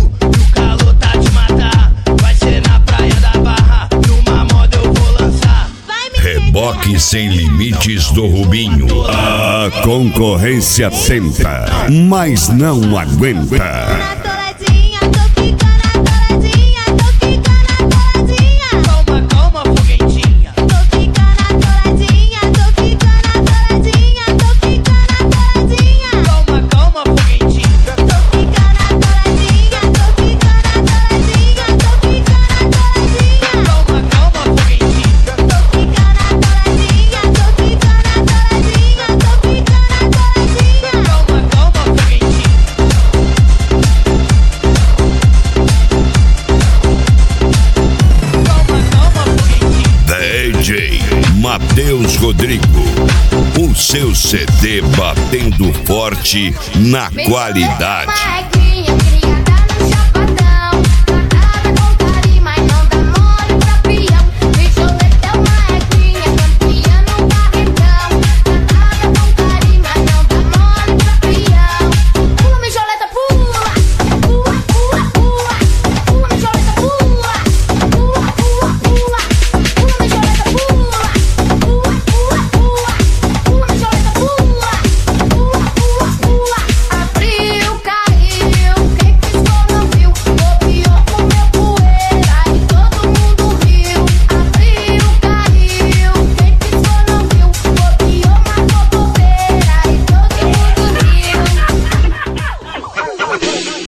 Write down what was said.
e o calor tá de matar. Vai ser na praia da Barra, numa moda eu vou lançar. Reboque sem limites do Rubinho. A concorrência tenta, mas não aguenta. DJ Matheus Rodrigo, o seu CD batendo forte na qualidade.